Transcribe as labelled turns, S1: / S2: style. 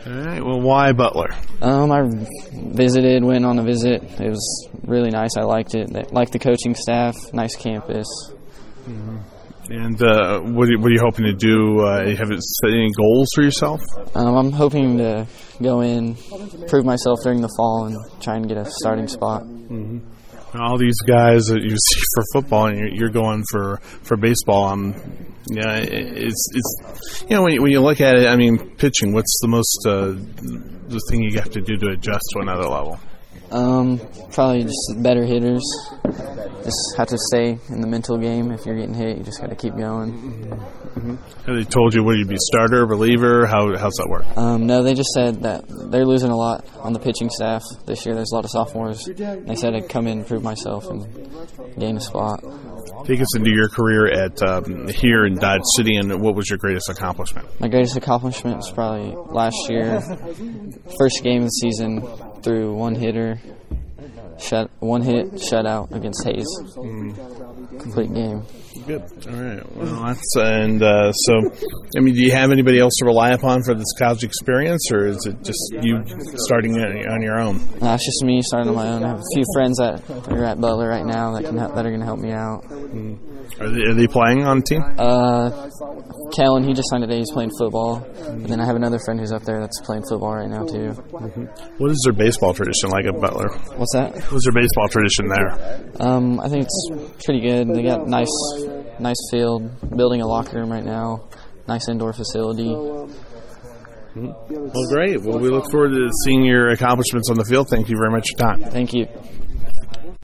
S1: All right. Well, why Butler?
S2: I went on a visit. It was really nice. I liked it. Liked the coaching staff. Nice campus.
S1: And what are you hoping to do? You have set any goals for yourself?
S2: I'm hoping to go in, prove myself during the fall, and try and get a starting spot.
S1: All these guys that you see for football, and you're going for baseball. Yeah, it's when you look at it. I mean, pitching. What's the most the thing you have to do to adjust to another level?
S2: Probably just better hitters. Just have to stay in the mental game. If you're getting hit, you just got to keep going.
S1: Have they told you whether you'd be starter, reliever? How's that work?
S2: No, they just said that they're losing a lot on the pitching staff this year. There's a lot of sophomores. They said I'd come in and prove myself and gain a spot.
S1: Take us into your career at here in Dodge City, and what was your greatest accomplishment?
S2: My greatest accomplishment was probably last year. First game of the season, threw one hit, shutout against Hayes. Complete game.
S1: Good. All right. Well, so, I mean, do you have anybody else to rely upon for this college experience, or is it just you starting on your own?
S2: It's just me starting on my own. I have a few friends that are at Butler right now that are going to help me out.
S1: Are they playing on the team?
S2: Kellen, he just signed today. He's playing football. And then I have another friend who's up there that's playing football right now, too.
S1: What is their baseball tradition like at Butler?
S2: What's that?
S1: What's their baseball tradition there?
S2: I think it's pretty good. They got nice field, building a locker room right now, nice indoor facility.
S1: Well, great. Well, we look forward to seeing your accomplishments on the field. Thank you very much for your time.
S2: Thank you.